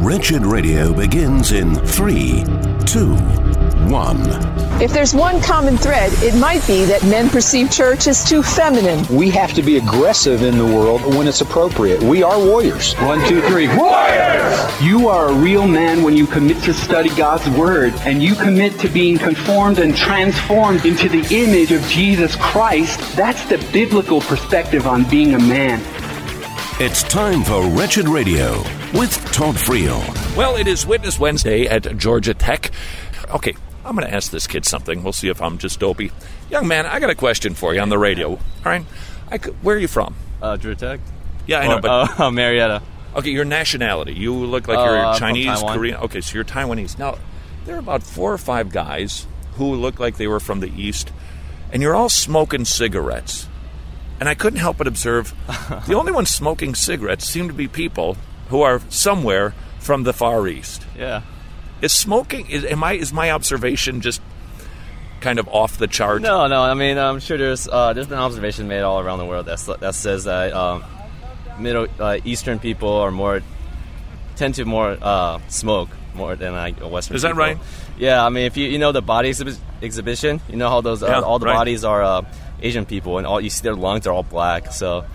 Wretched Radio begins in 3, 2, 1. If there's one common thread, it might be that men perceive church as too feminine. We have to be aggressive in the world when it's appropriate. We are warriors. 1, 2, 3. Warriors! You are a real man when you commit to study God's Word, and you commit to being conformed and transformed into the image of Jesus Christ. That's the biblical perspective on being a man. It's time for Wretched Radio with Todd Friel. Well, it is Witness Wednesday at Georgia Tech. Okay, I'm going to ask this kid something. We'll see if I'm just dopey. Young man, I got a question for you on the radio. All right? Where are you from? Georgia Tech. Yeah, I know, but... Marietta. Okay, your nationality. You look like you're Chinese, from Korean. Okay, so you're Taiwanese. Now, there are about 4 or 5 guys who look like they were from the East, and you're all smoking cigarettes. And I couldn't help but observe the only ones smoking cigarettes seem to be people who are somewhere from the Far East. Yeah. Is smoking, is my observation just kind of off the chart? No. I mean, I'm sure there's been observations made all around the world that says that Middle Eastern people tend to smoke more than Western. Is that people. right? Yeah. I mean, if you know the body exhibition, you know how those all the bodies are Asian people, and you see their lungs are all black. So,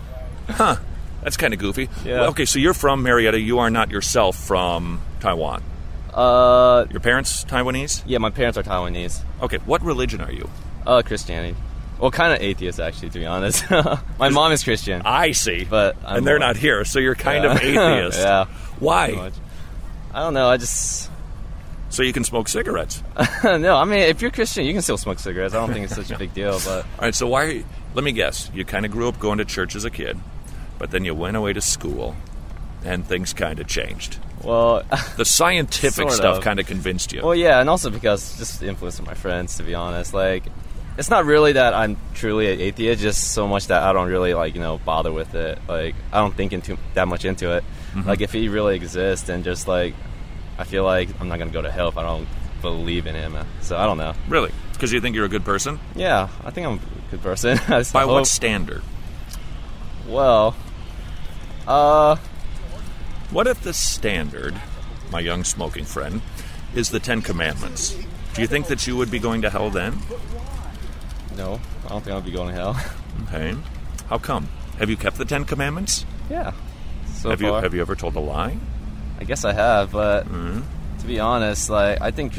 that's kind of goofy. Yeah. Well, okay, so you're from Marietta. You are not yourself from Taiwan. Your parents Taiwanese? Yeah, my parents are Taiwanese. Okay, what religion are you? Christianity. Well, kind of atheist, actually, to be honest. My mom is Christian. I see. But and they're not here, so you're kind of atheist. Yeah. Why? I don't know. I just... So you can smoke cigarettes? No, I mean, if you're Christian, you can still smoke cigarettes. I don't think it's such a big deal, but... All right, so let me guess. You kind of grew up going to church as a kid, but then you went away to school, and things kind of changed. Well... The scientific stuff kind of convinced you. Well, yeah, and also because just the influence of my friends, to be honest. Like, it's not really that I'm truly an atheist, just so much that I don't really, bother with it. Like, I don't think that much into it. Mm-hmm. Like, if he really exists, and just, I feel like I'm not going to go to hell if I don't believe in him. So I don't know. Really? Because you think you're a good person? Yeah, I think I'm a good person. By what standard? Well, what if the standard, my young smoking friend, is the 10 Commandments? Do you think that you would be going to hell then? No, I don't think I'll be going to hell. Okay. How come? Have you kept the 10 Commandments? Yeah. Have you ever told a lie? I guess I have, but to be honest, I think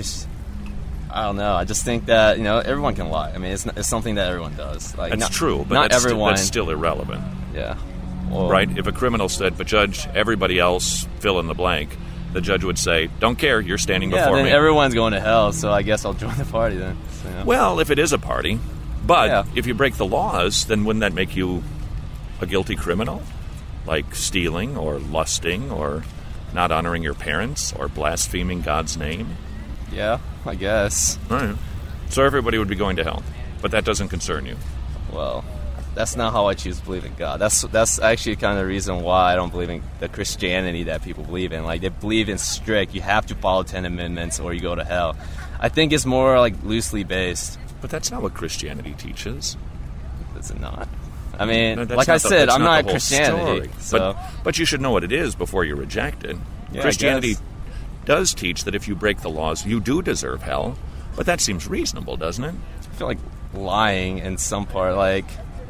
I don't know. I just think that everyone can lie. I mean, it's something that everyone does. That's true, but not everyone. That's still irrelevant. Yeah. Well, right? If a criminal said, "But Judge, everybody else fill in the blank," the judge would say, "Don't care. You're standing before then me." Everyone's going to hell, so I guess I'll join the party then. So, yeah. Well, if it is a party, but if you break the laws, then wouldn't that make you a guilty criminal, like stealing or lusting or not honoring your parents, or blaspheming God's name? Yeah, I guess. All right. So everybody would be going to hell, but that doesn't concern you. Well, that's not how I choose to believe in God. That's actually kind of the reason why I don't believe in the Christianity that people believe in. They believe in strict, you have to follow 10 Amendments or you go to hell. I think it's more loosely based. But that's not what Christianity teaches. Is it not? I mean, no, like I said, I'm not Christianity. So. But you should know what it is before you reject it. Yeah, Christianity does teach that if you break the laws, you do deserve hell. But that seems reasonable, doesn't it? I feel like lying in some part,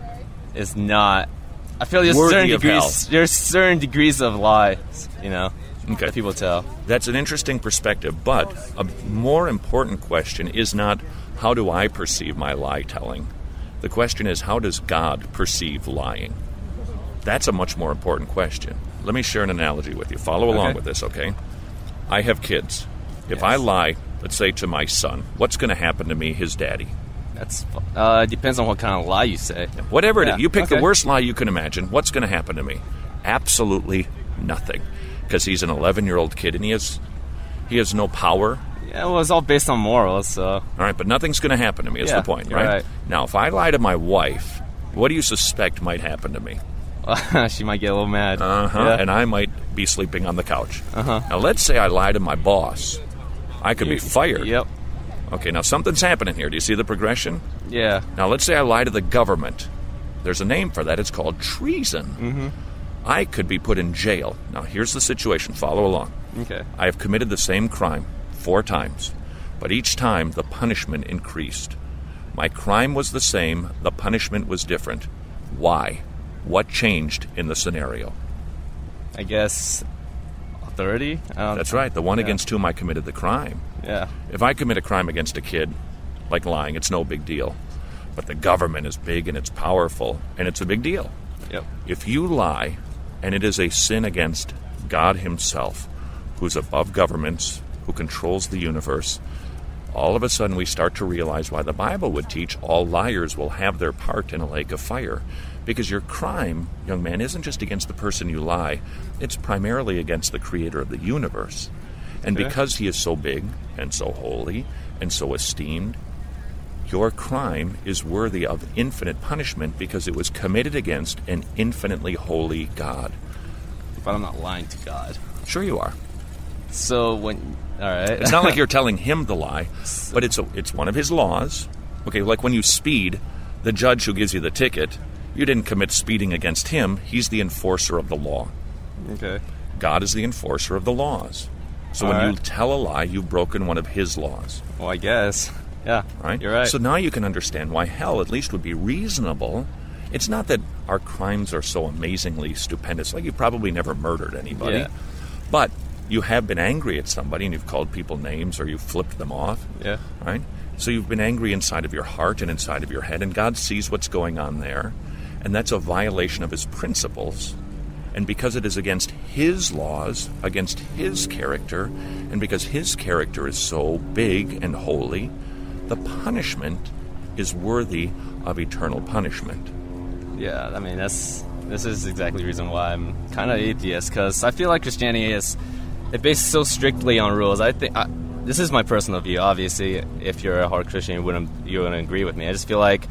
is not... I feel there's certain degrees of lies, that people tell. That's an interesting perspective, but a more important question is not, how do I perceive my lie-telling? The question is, how does God perceive lying? That's a much more important question. Let me share an analogy with you. Follow along with this, okay? I have kids. If I lie, let's say to my son, what's going to happen to me, his daddy? It depends on what kind of lie you say. Whatever it is. You pick the worst lie you can imagine. What's going to happen to me? Absolutely nothing. Because he's an 11-year-old kid and he has no power. Yeah, well, it's all based on morals, so... All right, but nothing's going to happen to me is the point, right? Now, if I lie to my wife, what do you suspect might happen to me? She might get a little mad. And I might be sleeping on the couch. Now, let's say I lie to my boss. I could be fired. Yep. Okay, now something's happening here. Do you see the progression? Yeah. Now, let's say I lie to the government. There's a name for that. It's called treason. I could be put in jail. Now, here's the situation. Follow along. Okay. I have committed the same crime 4 times, but each time the punishment increased. My crime was the same, the punishment was different. Why? What changed in the scenario? I guess authority? That's right, the one against whom I committed the crime. Yeah. If I commit a crime against a kid, like lying, it's no big deal. But the government is big and it's powerful, and it's a big deal. Yep. If you lie, and it is a sin against God himself, who's above governments, who controls the universe, all of a sudden we start to realize why the Bible would teach all liars will have their part in a lake of fire. Because your crime, young man, isn't just against the person you lie, it's primarily against the creator of the universe. And because he is so big and so holy and so esteemed, your crime is worthy of infinite punishment because it was committed against an infinitely holy God. But I'm not lying to God. Sure you are. So all right. It's not like you're telling him the lie, but it's one of his laws. Okay, like when you speed, the judge who gives you the ticket, you didn't commit speeding against him. He's the enforcer of the law. Okay. God is the enforcer of the laws. So when you tell a lie, you've broken one of his laws. Well, I guess. Yeah, right? You're right. So now you can understand why hell at least would be reasonable. It's not that our crimes are so amazingly stupendous. Like, you've probably never murdered anybody. Yeah. But you have been angry at somebody and you've called people names or you've flipped them off. Yeah. Right? So you've been angry inside of your heart and inside of your head, and God sees what's going on there. And that's a violation of his principles. And because it is against his laws, against his character, and because his character is so big and holy, the punishment is worthy of eternal punishment. Yeah, I mean, this is exactly the reason why I'm kind of atheist, because I feel like Christianity is based so strictly on rules. I think this is my personal view. Obviously, if you're a hard Christian, you wouldn't agree with me. I just feel like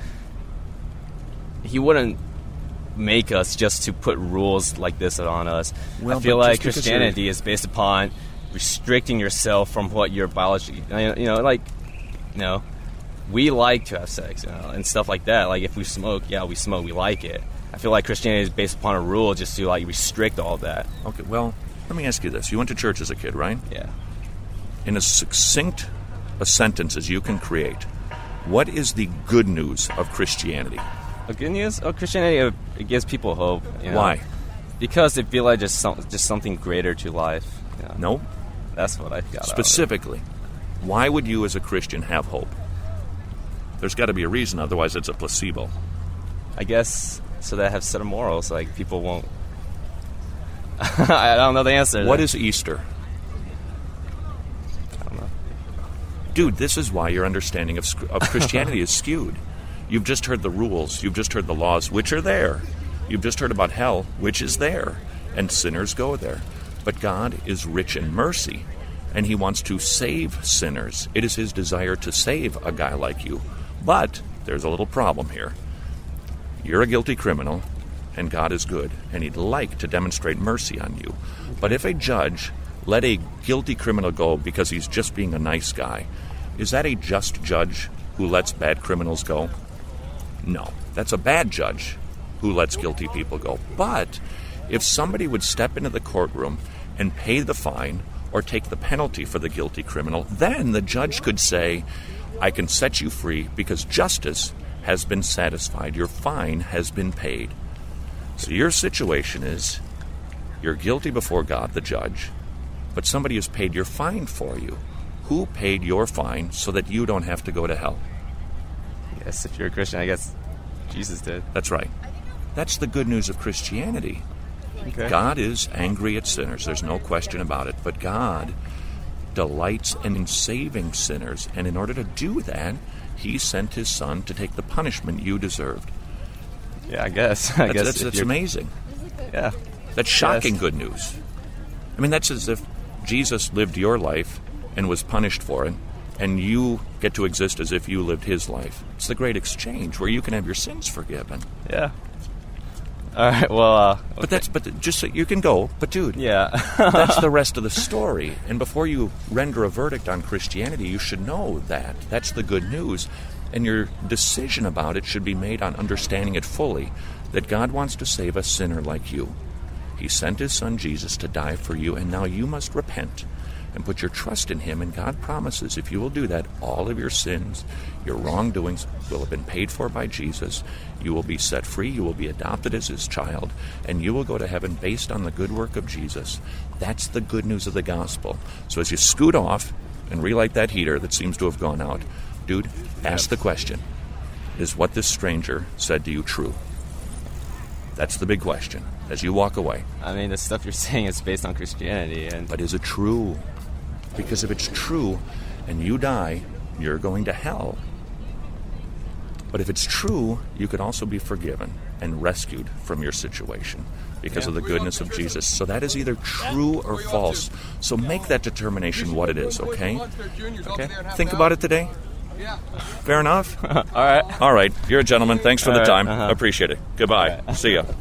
he wouldn't make us just to put rules like this on us. Well, I feel like Christianity is based upon restricting yourself from what your biology, we like to have sex, and stuff like that. Like, if we smoke, we smoke, we like it. I feel like Christianity is based upon a rule just to, like, restrict all that. Okay, well, let me ask you this. You went to church as a kid, right? Yeah. In as succinct a sentence as you can create, what is the good news of Christianity? The good news of Christianity, it gives people hope. Why? Because they feel like just something greater to life. No. That's what I got. Specifically, why would you as a Christian have hope? There's got to be a reason, otherwise it's a placebo. I guess so that I have set of morals, like people won't... I don't know the answer. What is Easter? I don't know. Dude, this is why your understanding of Christianity is skewed. You've just heard the rules. You've just heard the laws, which are there. You've just heard about hell, which is there. And sinners go there. But God is rich in mercy, and he wants to save sinners. It is his desire to save a guy like you. But there's a little problem here. You're a guilty criminal, and God is good, and he'd like to demonstrate mercy on you. But if a judge let a guilty criminal go because he's just being a nice guy, is that a just judge who lets bad criminals go? No, that's a bad judge who lets guilty people go. But if somebody would step into the courtroom and pay the fine or take the penalty for the guilty criminal, then the judge could say, I can set you free because justice has been satisfied. Your fine has been paid. So your situation is, you're guilty before God, the judge, but somebody has paid your fine for you. Who paid your fine so that you don't have to go to hell? Yes, if you're a Christian, I guess Jesus did. That's right. That's the good news of Christianity. Okay. God is angry at sinners. There's no question about it. But God delights in saving sinners. And in order to do that, he sent his son to take the punishment you deserved. Yeah, I guess. That's amazing. Yeah. That's shocking good news. I mean, that's as if Jesus lived your life and was punished for it, and you get to exist as if you lived his life. It's the great exchange where you can have your sins forgiven. Yeah. All right, well... okay. But just so you can go, but dude, yeah. that's the rest of the story. And before you render a verdict on Christianity, you should know that. That's the good news. And your decision about it should be made on understanding it fully, that God wants to save a sinner like you. He sent his son Jesus to die for you, and now you must repent and put your trust in him. And God promises if you will do that, all of your sins, your wrongdoings will have been paid for by Jesus. You will be set free. You will be adopted as his child, and you will go to heaven based on the good work of Jesus. That's the good news of the gospel. So as you scoot off and relight that heater that seems to have gone out, dude, ask the question, is what this stranger said to you true? That's the big question as you walk away. I mean, the stuff you're saying is based on Christianity. But is it true? Because if it's true and you die, you're going to hell. But if it's true, you could also be forgiven and rescued from your situation because of the goodness of Jesus. So that is either true or false. So make that determination what it is, okay? Okay? Think about it today. Fair enough? All right. You're a gentleman. Thanks for the time. Appreciate it. Goodbye. See ya.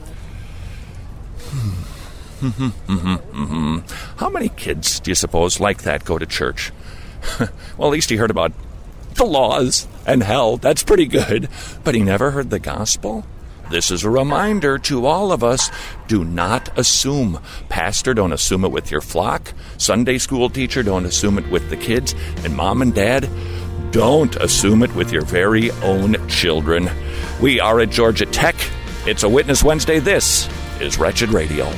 How many kids do you suppose like that go to church? Well, at least he heard about the laws and hell. That's pretty good. But he never heard the gospel? This is a reminder to all of us. Do not assume. Pastor, don't assume it with your flock. Sunday school teacher, don't assume it with the kids. And mom and dad, don't assume it with your very own children. We are at Georgia Tech. It's a Witness Wednesday. This is Wretched Radio.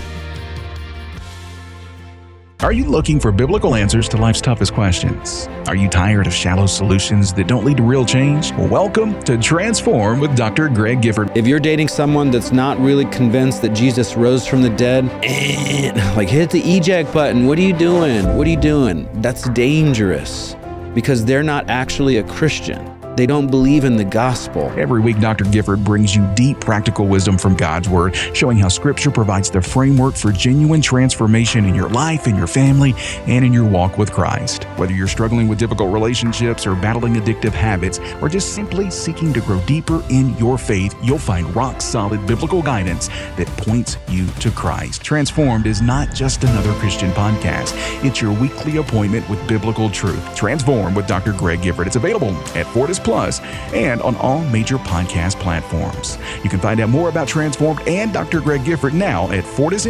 Are you looking for biblical answers to life's toughest questions? Are you tired of shallow solutions that don't lead to real change? Welcome to Transform with Dr. Greg Gifford. If you're dating someone that's not really convinced that Jesus rose from the dead, like hit the eject button. What are you doing? What are you doing? That's dangerous because they're not actually a Christian. They don't believe in the gospel. Every week, Dr. Gifford brings you deep practical wisdom from God's Word, showing how Scripture provides the framework for genuine transformation in your life, in your family, and in your walk with Christ. Whether you're struggling with difficult relationships or battling addictive habits, or just simply seeking to grow deeper in your faith, you'll find rock-solid biblical guidance that points you to Christ. Transformed is not just another Christian podcast. It's your weekly appointment with biblical truth. Transform with Dr. Greg Gifford. It's available at Fortis Plus and on all major podcast platforms. You can find out more about Transformed and Dr. Greg Gifford now at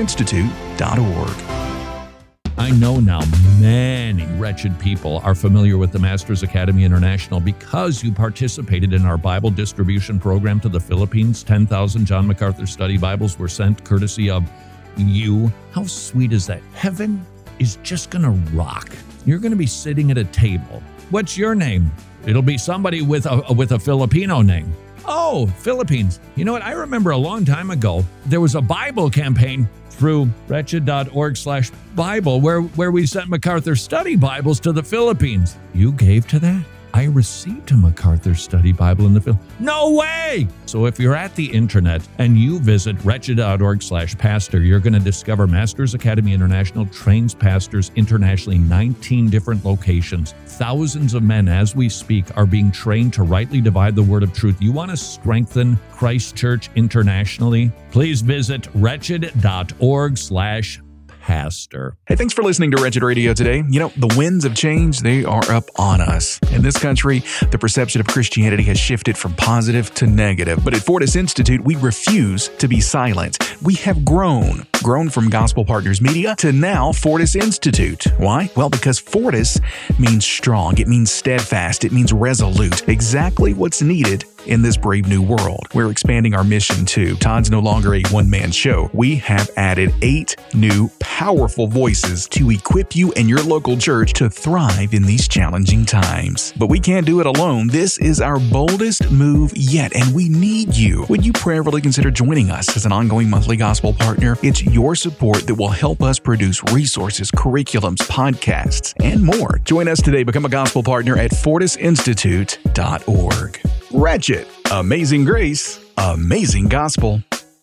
fortisinstitute.org. I know now many wretched people are familiar with the Masters Academy International because you participated in our Bible distribution program to the Philippines. 10,000 John MacArthur Study Bibles were sent courtesy of you. How sweet is that? Heaven is just going to rock. You're going to be sitting at a table. What's your name? It'll be somebody with a Filipino name. Oh, Philippines. You know what? I remember a long time ago, there was a Bible campaign through wretched.org/Bible where we sent MacArthur Study Bibles to the Philippines. You gave to that? I received a MacArthur Study Bible in the Philippines. No way! So if you're at the internet and you visit wretched.org/pastor, you're going to discover Masters Academy International trains pastors internationally, 19 different locations. Thousands of men, as we speak, are being trained to rightly divide the word of truth. You want to strengthen Christ Church internationally? Please visit wretched.org/pastor. Hey, thanks for listening to Wretched Radio today. You know, the winds of change, they are up on us. In this country, the perception of Christianity has shifted from positive to negative. But at Fortis Institute, we refuse to be silent. We have grown from Gospel Partners Media to now Fortis Institute. Why? Well, because Fortis means strong. It means steadfast. It means resolute. Exactly what's needed in this brave new world. We're expanding our mission too. Todd's no longer a one-man show. We have added 8 new powerful voices to equip you and your local church to thrive in these challenging times. But we can't do it alone. This is our boldest move yet, and we need you. Would you prayerfully consider joining us as an ongoing monthly gospel partner? It's your support that will help us produce resources, curriculums, podcasts, and more. Join us today. Become a gospel partner at fortisinstitute.org. Wretched, amazing grace, amazing gospel.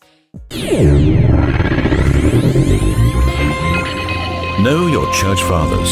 Know your church fathers.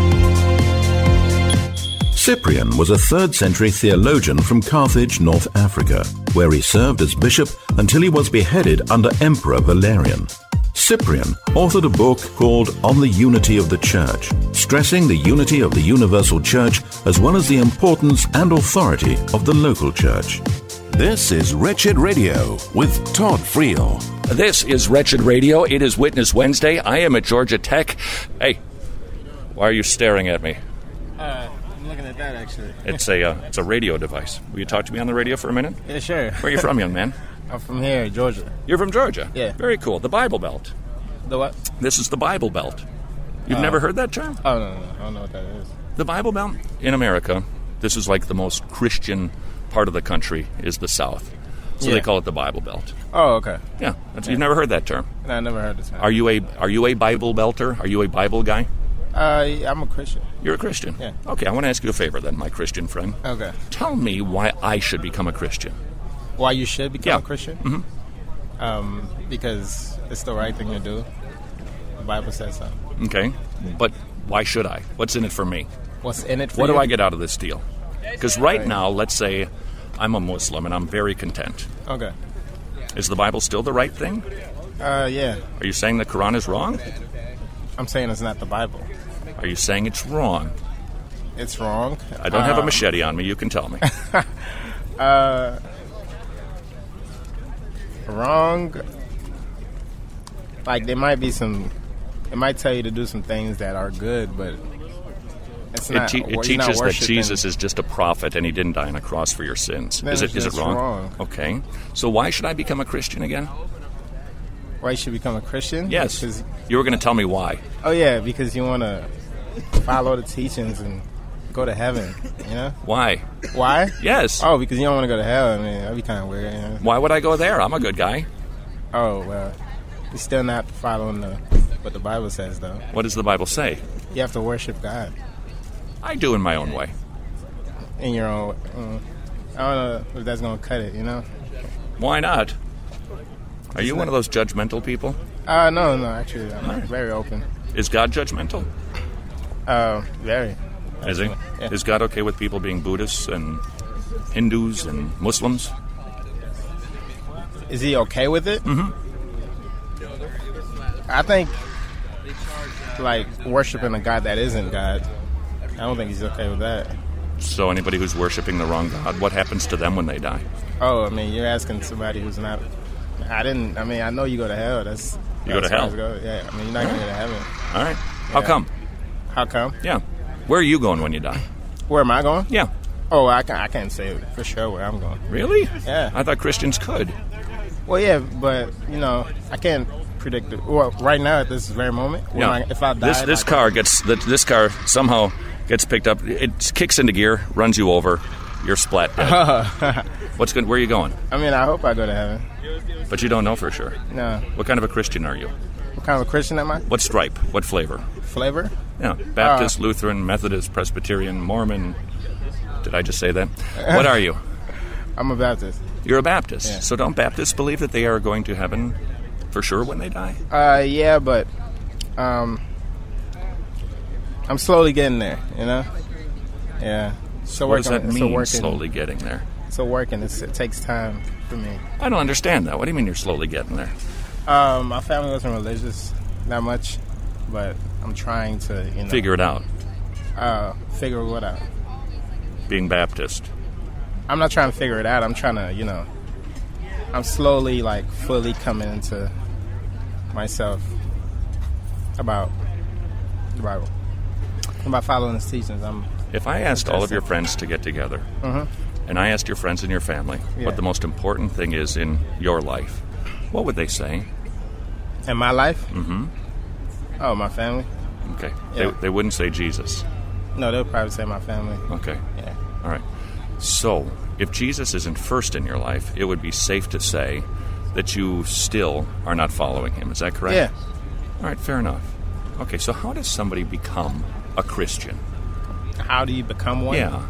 Cyprian was a 3rd century theologian from Carthage, North Africa, where he served as bishop until he was beheaded under Emperor Valerian. Cyprian authored a book called On the Unity of the Church, stressing the unity of the universal church as well as the importance and authority of the local church. This is Wretched Radio with Todd Friel. This is Wretched Radio. It is Witness Wednesday. I am at Georgia Tech. Hey, why are you staring at me? I'm looking at that, actually. It's a radio device. Will you talk to me on the radio for a minute? Yeah, sure. Where are you from, young man? I'm from here, Georgia. You're from Georgia? Yeah. Very cool. The Bible Belt. The what? This is the Bible Belt. You've never heard that term? Oh, no. I don't know what that is. The Bible Belt in America, this is like the most Christian part of the country, is the South. So they call it the Bible Belt. Oh, okay. Yeah. You've never heard that term? No, I never heard this term. Are you a Bible Belter? Are you a Bible guy? I'm a Christian. You're a Christian? Yeah. Okay, I want to ask you a favor then, my Christian friend. Okay. Tell me why I should become a Christian. Why you should become a Christian? Mm-hmm. Because it's the right thing to do. The Bible says so. Okay, but why should I? What's in it for me? What's in it for What you? do I get out of this deal? Because right now, let's say I'm a Muslim and I'm very content. Okay. Is the Bible still the right thing? Yeah. Are you saying the Quran is wrong? I'm saying it's not the Bible. Are you saying it's wrong? It's wrong. I don't have a machete on me. You can tell me. Wrong. Like, there might be some... It might tell you to do some things that are good, but it's not. It teaches that Jesus is just a prophet and he didn't die on a cross for your sins. Then Is it wrong? wrong? Okay. So why should I become a Christian again? Why you should become a Christian? Yes. Because, you were going to tell me why. oh, yeah, because you want to follow the teachings and go to heaven, you know? Why? Why? Yes. Oh, because you don't want to go to hell. I mean, that'd be kind of weird, you know? Why would I go there? I'm a good guy. Oh, well, you're still not following what the Bible says, though. What does the Bible say? You have to worship God I do in my own way. in your own... I don't know if that's going to cut it, you know? Why not? Are you one of those judgmental people? No, actually, I'm very open. Is God judgmental? Very. Is he? Yeah. Is God okay with people being Buddhists and Hindus and Muslims? Is he okay with it? Mm-hmm. I think, like, worshiping a God that isn't God, I don't think he's okay with that. So anybody who's worshiping the wrong God, what happens to them when they die? Oh, I mean, you're asking somebody who's not... I know you go to hell. You go to hell? Yeah, I mean, you're not going to go to heaven. All right. How Yeah. come? How come? Yeah. Where are you going when you die? Where am I going? Yeah. Oh, I can't say for sure where I'm going. Really? Yeah. I thought Christians could. Well, yeah, but, you know, I can't predict it. Well, right now at this very moment, if I die... This car somehow gets picked up. It kicks into gear, runs you over. You're splat dead. Where are you going? I mean, I hope I go to heaven. But you don't know for sure. No. What kind of a Christian are you? What kind of a Christian am I? What stripe? What flavor? Flavor? Yeah. Baptist, Lutheran, Methodist, Presbyterian, Mormon. Did I just say that? What are you? I'm a Baptist. You're a Baptist. Yeah. So don't Baptists believe that they are going to heaven for sure when they die? Yeah, but I'm slowly getting there, you know? Yeah. So what does that mean, slowly getting there? So working, it takes time for me. I don't understand that. What do you mean you're slowly getting there? My family wasn't religious that much, but I'm trying to, you know... Figure it out. Figure what out? Being Baptist. I'm not trying to figure it out. I'm trying to, you know... I'm slowly, like, fully coming into myself about the Bible. About following His teachings. If I asked all of your friends to get together, and I asked your friends and your family what the most important thing is in your life, what would they say? In my life? Mm-hmm. Oh, my family. Okay. Yeah. They wouldn't say Jesus. No, they'll probably say my family. Okay. Yeah. All right. So, if Jesus isn't first in your life, it would be safe to say that you still are not following Him. Is that correct? Yeah. All right, fair enough. Okay, so how does somebody become a Christian? How do you become one? Yeah.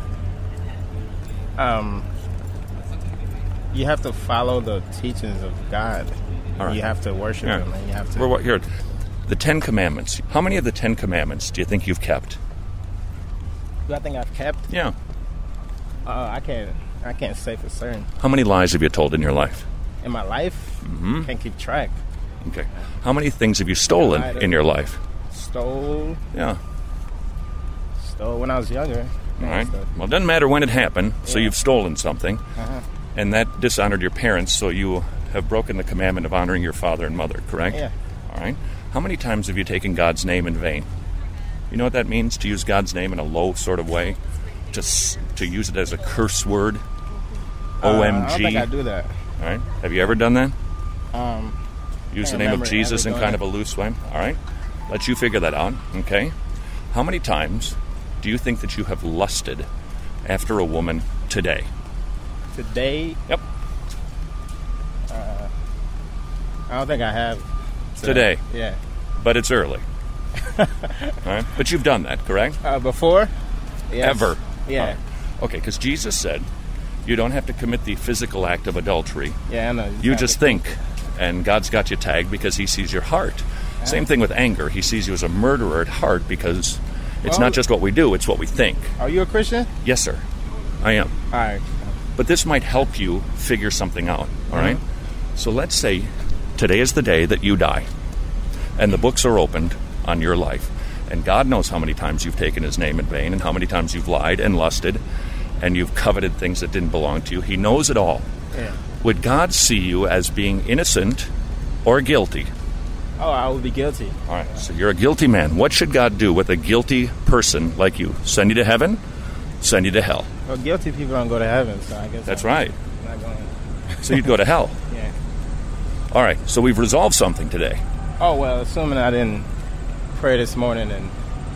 You have to follow the teachings of God. All right. You have to worship Him, and you have to... Here, the Ten Commandments. How many of the Ten Commandments do you think you've kept? Do I think I've kept? Yeah. I can't say for certain. How many lies have you told in your life? In my life? Mm-hmm. Can't keep track. Okay. How many things have you stolen in your life? Stole? Yeah. Stole when I was younger. All right. Well, it doesn't matter when it happened, so Yeah. you've stolen something, Uh-huh. and that dishonored your parents, so you have broken the commandment of honoring your father and mother, correct? Yeah. All right. How many times have you taken God's name in vain? You know what that means, to use God's name in a low sort of way? To use it as a curse word? OMG. I don't think I do that. All right. Have you ever done that? Use the can't name of remember Jesus in ever kind of doing a loose way? All right. Let you figure that out, okay? How many times do you think that you have lusted after a woman today? Today? Yep. I don't think I have. Today? Yeah. But it's early. All right. But you've done that, correct? Before? Yes. Ever? Yeah. All right. Okay, because Jesus said you don't have to commit the physical act of adultery. Yeah, I know. You just think, and God's got you tagged because he sees your heart. Same thing with anger. He sees you as a murderer at heart because it's not just what we do, it's what we think. Are you a Christian? Yes, sir. I am. All right. But this might help you figure something out, all right? So let's say today is the day that you die, and the books are opened on your life, and God knows how many times you've taken his name in vain and how many times you've lied and lusted and you've coveted things that didn't belong to you. He knows it all. Yeah. Would God see you as being innocent or guilty? Oh, I would be guilty. All right, so you're a guilty man. What should God do with a guilty person like you? Send you to heaven? Send you to hell? Well, guilty people don't go to heaven, so I guess That's I'm right. not going. So you'd go to hell. Yeah. All right, so we've resolved something today. Oh, well, assuming I didn't pray this morning and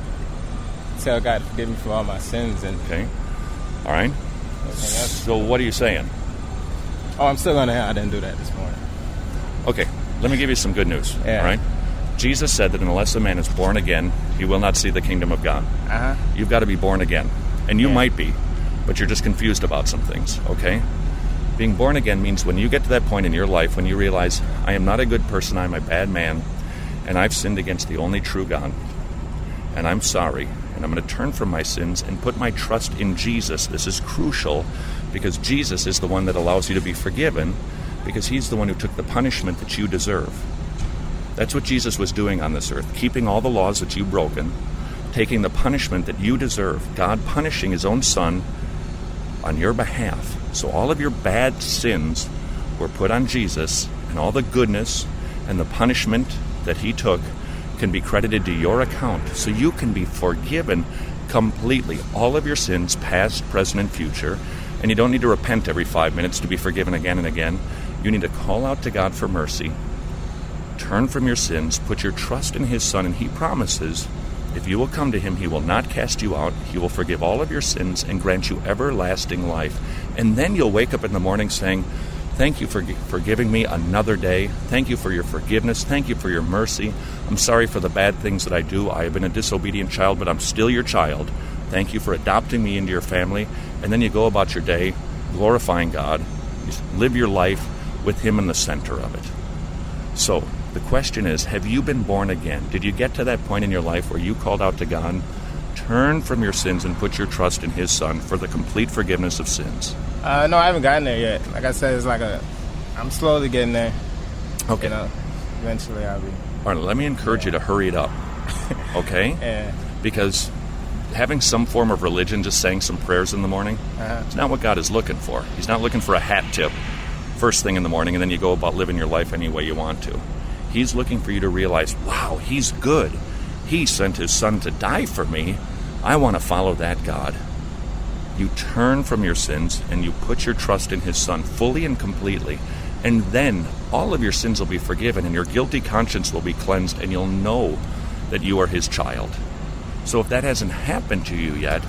tell God to forgive me for all my sins and Okay. All right. everything else. So what are you saying? Oh, I'm still going to hell. I didn't do that this morning. Okay, let me give you some good news. Yeah. All right. Jesus said that unless a man is born again, he will not see the kingdom of God. Uh-huh. You've got to be born again. And you Yeah. might be, but you're just confused about some things, okay? Being born again means when you get to that point in your life when you realize, I am not a good person, I'm a bad man, and I've sinned against the only true God, and I'm sorry, and I'm going to turn from my sins and put my trust in Jesus. This is crucial because Jesus is the one that allows you to be forgiven because he's the one who took the punishment that you deserve. That's what Jesus was doing on this earth, keeping all the laws that you've broken, taking the punishment that you deserve, God punishing his own son on your behalf. So all of your bad sins were put on Jesus, and all the goodness and the punishment that he took can be credited to your account, so you can be forgiven completely. All of your sins, past, present, and future, and you don't need to repent every 5 minutes to be forgiven again and again. You need to call out to God for mercy, turn from your sins, put your trust in his son, and he promises if you will come to him, he will not cast you out. He will forgive all of your sins and grant you everlasting life. And then you'll wake up in the morning saying, thank you for giving me another day. Thank you for your forgiveness. Thank you for your mercy. I'm sorry for the bad things that I do. I have been a disobedient child, but I'm still your child. Thank you for adopting me into your family. And then you go about your day glorifying God. You live your life with him in the center of it. So the question is, have you been born again? Did you get to that point in your life where you called out to God, turn from your sins and put your trust in his son for the complete forgiveness of sins? No, I haven't gotten there yet. Like I said, it's like I'm slowly getting there. Okay. You know, eventually I'll be. All right, let me encourage you to hurry it up. Okay? Yeah. Because having some form of religion, just saying some prayers in the morning, it's not what God is looking for. He's not looking for a hat tip first thing in the morning and then you go about living your life any way you want to. He's looking for you to realize, wow, he's good. He sent his son to die for me. I want to follow that God. You turn from your sins and you put your trust in his son fully and completely. And then all of your sins will be forgiven and your guilty conscience will be cleansed and you'll know that you are his child. So if that hasn't happened to you yet,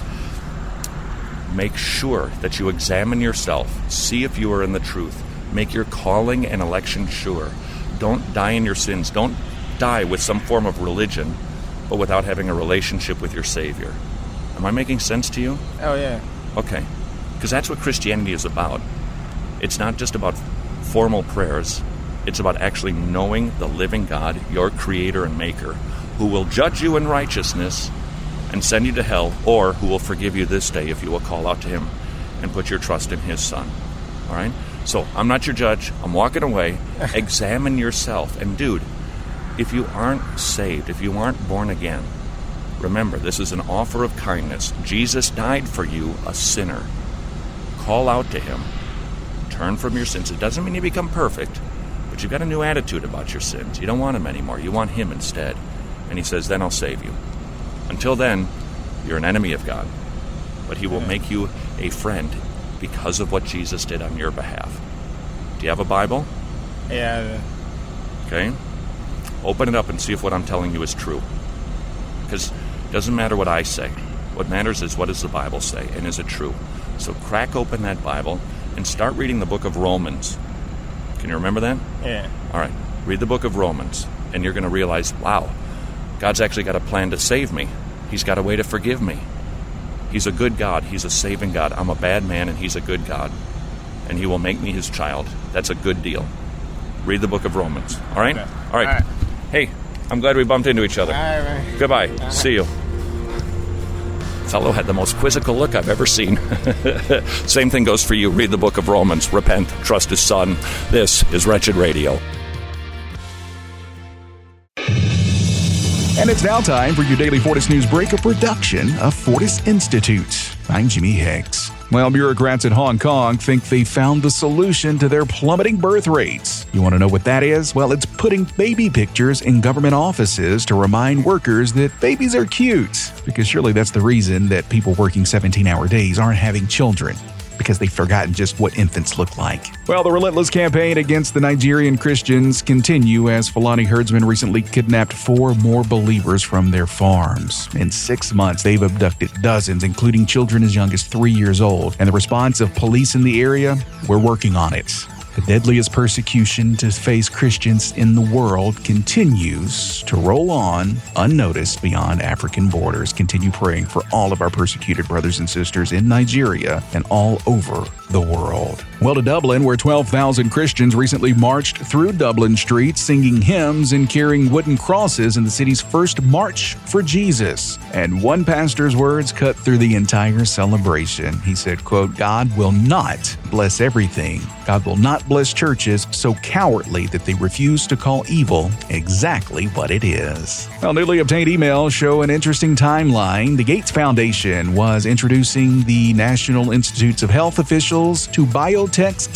make sure that you examine yourself. See if you are in the truth. Make your calling and election sure. Don't die in your sins. Don't die with some form of religion, but without having a relationship with your Savior. Am I making sense to you? Oh, yeah. Okay. Because that's what Christianity is about. It's not just about formal prayers. It's about actually knowing the living God, your creator and maker, who will judge you in righteousness and send you to hell, or who will forgive you this day if you will call out to him and put your trust in his son. All right? So I'm not your judge. I'm walking away. Examine yourself. And dude, if you aren't saved, if you aren't born again, remember, this is an offer of kindness. Jesus died for you, a sinner. Call out to him. Turn from your sins. It doesn't mean you become perfect. but you've got a new attitude about your sins. You don't want him anymore. You want him instead. And he says, then I'll save you. Until then, you're an enemy of God. But he will make you a friend because of what Jesus did on your behalf. Do you have a Bible? Yeah. Okay. Open it up and see if what I'm telling you is true. Because it doesn't matter what I say. What matters is what does the Bible say, and is it true? So crack open that Bible and start reading the book of Romans. Can you remember that? Yeah. All right. Read the book of Romans, and you're going to realize, wow, God's actually got a plan to save me. He's got a way to forgive me. He's a good God. He's a saving God. I'm a bad man, and he's a good God. And he will make me his child. That's a good deal. Read the book of Romans. All right? Okay. All right. Hey, I'm glad we bumped into each other. All right. Goodbye. See you. Fellow had the most quizzical look I've ever seen. Same thing goes for you. Read the book of Romans. Repent. Trust his son. This is Wretched Radio. And it's now time for your daily Fortis News Break, a production of Fortis Institute. I'm Jimmy Hicks. Well, bureaucrats in Hong Kong think they found the solution to their plummeting birth rates. You want to know what that is? Well, it's putting baby pictures in government offices to remind workers that babies are cute. Because surely that's the reason that people working 17-hour days aren't having children. Because they've forgotten just what infants look like. Well, the relentless campaign against the Nigerian Christians continue as Fulani herdsmen recently kidnapped 4 more believers from their farms. In 6 months, they've abducted dozens, including children as young as 3 years old. And the response of police in the area? We're working on it. The deadliest persecution to face Christians in the world continues to roll on unnoticed beyond African borders. Continue praying for all of our persecuted brothers and sisters in Nigeria and all over the world. Well, to Dublin, where 12,000 Christians recently marched through Dublin streets singing hymns and carrying wooden crosses in the city's first March for Jesus. And one pastor's words cut through the entire celebration. He said, quote, God will not bless everything. God will not bless churches so cowardly that they refuse to call evil exactly what it is. Well, newly obtained emails show an interesting timeline. The Gates Foundation was introducing the National Institutes of Health officials to biotech's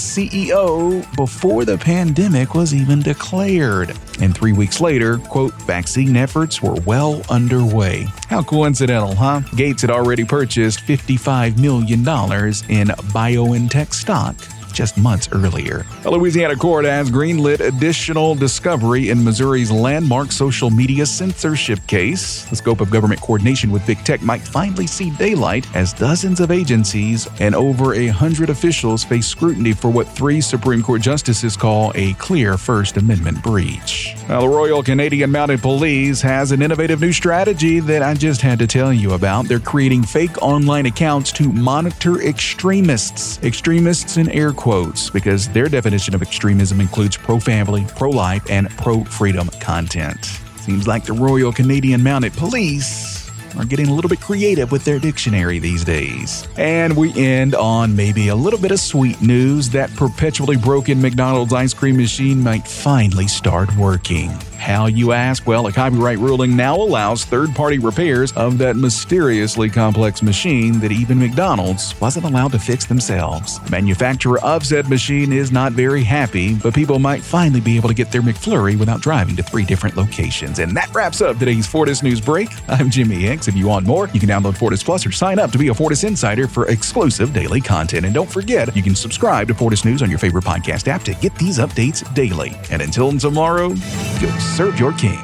CEO before the pandemic was even declared. And 3 weeks later, quote, vaccine efforts were well underway. How coincidental, huh? Gates had already purchased $55 million in BioNTech stock just months earlier. A Louisiana court has greenlit additional discovery in Missouri's landmark social media censorship case. The scope of government coordination with big tech might finally see daylight as dozens of agencies and over 100 officials face scrutiny for what 3 Supreme Court justices call a clear First Amendment breach. Now, the Royal Canadian Mounted Police has an innovative new strategy that I just had to tell you about. They're creating fake online accounts to monitor extremists. Extremists in air quotes, because their definition of extremism includes pro-family, pro-life, and pro-freedom content. Seems like the Royal Canadian Mounted Police are getting a little bit creative with their dictionary these days. And we end on maybe a little bit of sweet news. That perpetually broken McDonald's ice cream machine might finally start working. How, you ask? Well, a copyright ruling now allows third-party repairs of that mysteriously complex machine that even McDonald's wasn't allowed to fix themselves. The manufacturer of said machine is not very happy, but people might finally be able to get their McFlurry without driving to 3 different locations. And that wraps up today's Fortis News Break. I'm Jimmy Hicks. If you want more, you can download Fortis Plus or sign up to be a Fortis Insider for exclusive daily content. And don't forget, you can subscribe to Fortis News on your favorite podcast app to get these updates daily. And until tomorrow, go serve your king.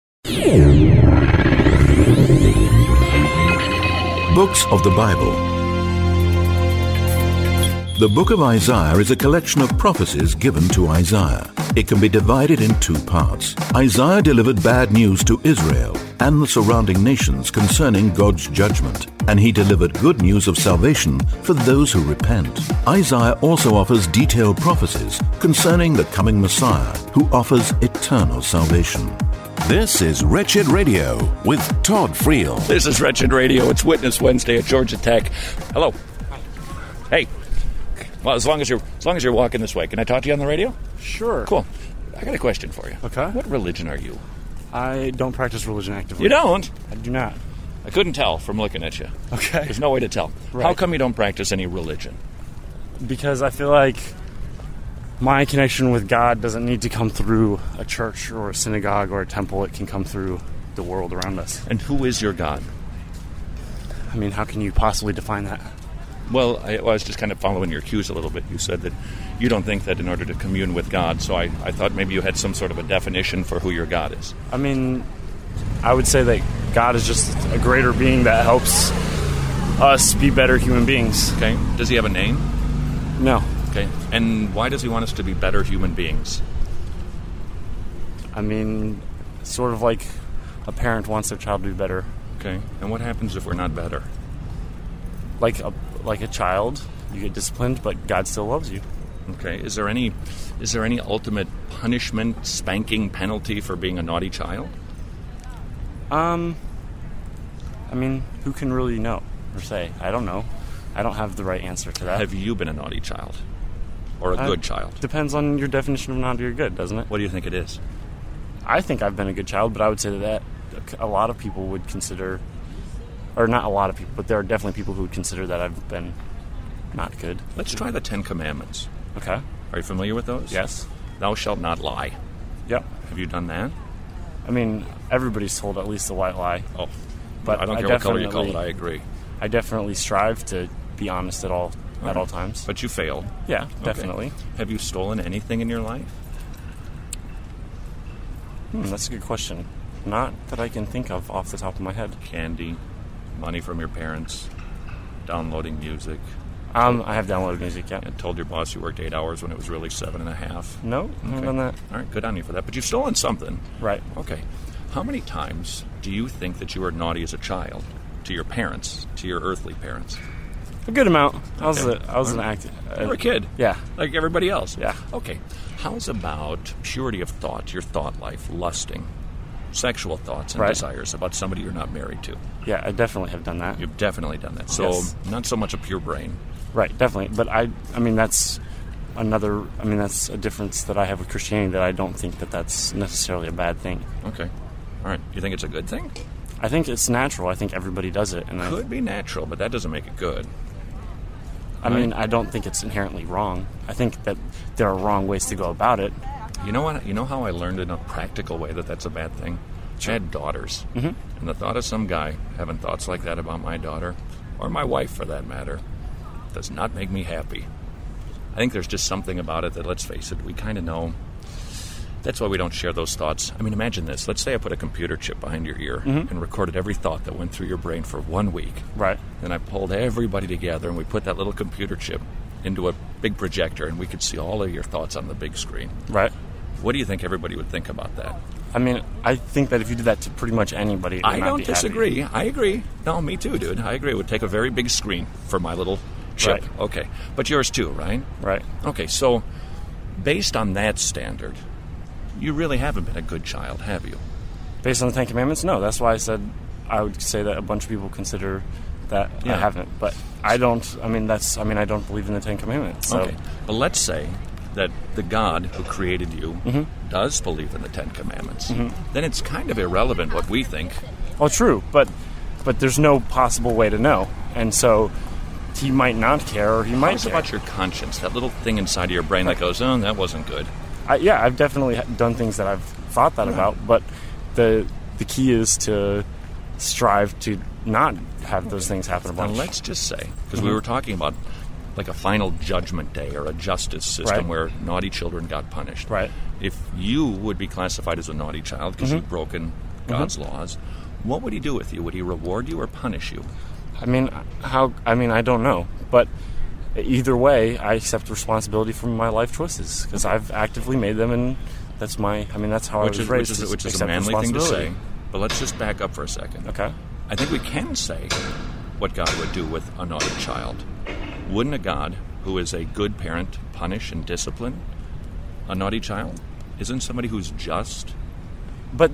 Books of the Bible. The book of Isaiah is a collection of prophecies given to Isaiah. It can be divided in 2 parts. Isaiah delivered bad news to Israel and the surrounding nations concerning God's judgment, and he delivered good news of salvation for those who repent. Isaiah also offers detailed prophecies concerning the coming Messiah, who offers eternal salvation. This is Wretched Radio with Todd Friel. This is Wretched Radio. It's Witness Wednesday at Georgia Tech. Hello. Hey. Well, as long as you're walking this way, can I talk to you on the radio? Sure. Cool. I got a question for you. Okay. What religion are you? I don't practice religion actively. You don't? I do not. I couldn't tell from looking at you. Okay. There's no way to tell. Right. How come you don't practice any religion? Because I feel like my connection with God doesn't need to come through a church or a synagogue or a temple. It can come through the world around us. And who is your God? I mean, how can you possibly define that? Well, I was just kind of following your cues a little bit. You said that you don't think that in order to commune with God, so I thought maybe you had some sort of a definition for who your God is. I mean, I would say that God is just a greater being that helps us be better human beings. Okay. Does he have a name? No. Okay. And why does he want us to be better human beings? I mean, sort of like a parent wants their child to be better. Okay. And what happens if we're not better? Like a child, you get disciplined, but God still loves you. Okay. Is there any ultimate punishment, spanking, penalty for being a naughty child? I mean, who can really know or say? I don't know. I don't have the right answer to that. Have you been a naughty child? Or a good child? Depends on your definition of naughty or good, doesn't it? What do you think it is? I think I've been a good child, but I would say that a lot of people would consider, or not a lot of people, but there are definitely people who would consider that I've been not good. Let's try the 10 Commandments. Okay. Are you familiar with those? Yes. Thou shalt not lie. Yep. Have you done that? I mean, everybody's told at least a white lie. Oh. But I don't care what color you call it, I agree. I definitely strive to be honest at all times. But you failed. Yeah, definitely. Okay. Have you stolen anything in your life? That's a good question. Not that I can think of off the top of my head. Candy, money from your parents, downloading music. I have downloaded music, yeah. And told your boss you worked 8 hours when it was really 7.5. No, I haven't done that. All right, good on you for that. But you've stolen something. Right. Okay. How many times do you think that you were naughty as a child to your parents, to your earthly parents? A good amount. I was an active. You were a kid. Yeah. Like everybody else. Yeah. Okay. How's about purity of thought, your thought life, lusting, sexual thoughts and desires about somebody you're not married to? Yeah, I definitely have done that. You've definitely done that. So not so much a pure brain. Right, definitely. But I mean, that's that's a difference that I have with Christianity, that I don't think that that's necessarily a bad thing. Okay. All right. You think it's a good thing? I think it's natural. I think everybody does it. And could be natural, but that doesn't make it good. I mean, I don't think it's inherently wrong. I think that there are wrong ways to go about it. You know what? You know how I learned in a practical way that that's a bad thing? Sure. I had daughters. Mm-hmm. And the thought of some guy having thoughts like that about my daughter, or my wife for that matter, does not make me happy. I think there's just something about it that, let's face it, we kind of know. That's why we don't share those thoughts. I mean, imagine this. Let's say I put a computer chip behind your ear and recorded every thought that went through your brain for 1 week. Right. Then I pulled everybody together and we put that little computer chip into a big projector and we could see all of your thoughts on the big screen. Right. What do you think everybody would think about that? I mean, I think that if you did that to pretty much anybody, I don't disagree. I agree. No, me too, dude. I agree. It would take a very big screen for my little chip. Right. Okay. But yours too, right? Right. Okay, so based on that standard, you really haven't been a good child, have you? Based on the 10 Commandments? No. That's why I said I would say that a bunch of people consider that I haven't. But I don't. I I don't believe in the 10 Commandments. So. Okay. But let's say that the God who created you does believe in the 10 Commandments. Then it's kind of irrelevant what we think. Well, true. But there's no possible way to know. And so he might not care, or he might care. How about your conscience? That little thing inside of your brain that goes, oh, that wasn't good. I've definitely done things that I've thought that about, but the key is to strive to not have those things happen a bunch. Now, let's just say, because we were talking about like a final judgment day or a justice system where naughty children got punished. Right. If you would be classified as a naughty child because you've broken God's laws, what would he do with you? Would he reward you or punish you? I don't know, but either way, I accept responsibility for my life choices because I've actively made them, and that's how I was raised. Which is a manly thing to say. But let's just back up for a second. Okay. I think we can say what God would do with a naughty child. Wouldn't a God who is a good parent punish and discipline a naughty child? Isn't somebody who's just? But